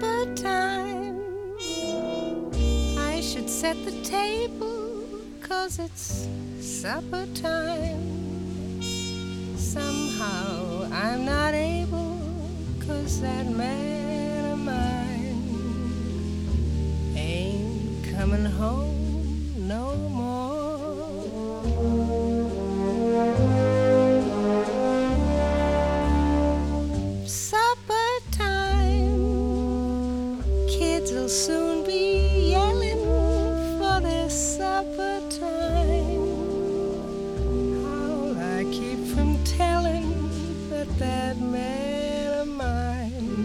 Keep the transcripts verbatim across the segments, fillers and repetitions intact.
supper time. I should set the table, 'cause it's supper time. Somehow I'm not able, 'cause that man of mine ain't coming home no more. Supper time, kids will soon be yelling for their supper time. How'll I keep from telling that that man of mine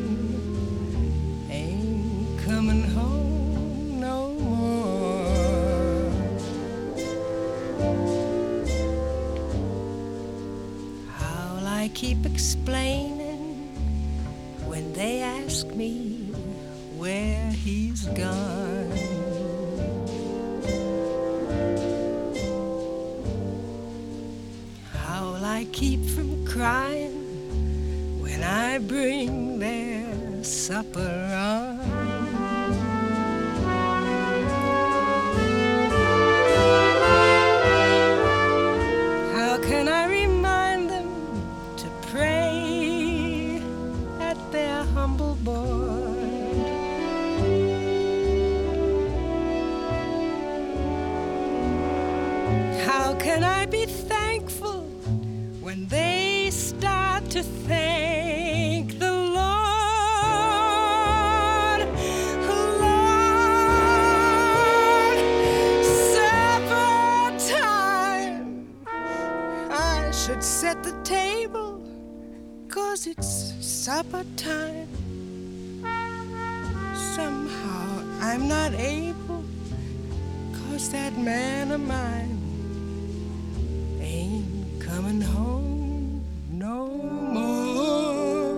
ain't coming home no more? How'll I keep explaining when they ask me where he's gone? How'll I keep from crying when I bring their supper on? How can I remind them to pray at their humble board? How can I be thankful when they start to thank the Lord? Lord, supper time. I should set the table, 'cause it's supper time. Somehow I'm not able, 'cause that man of mine ain't coming home no more.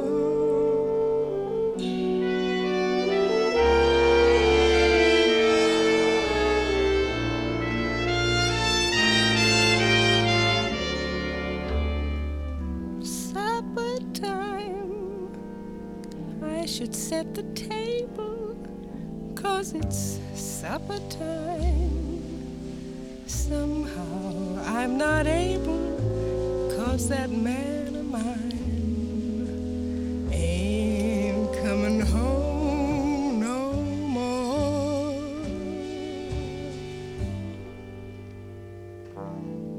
Supper time. I should set the table, 'cause it's supper time. Somehow I'm not able, 'cause that man of mine ain't coming home no more.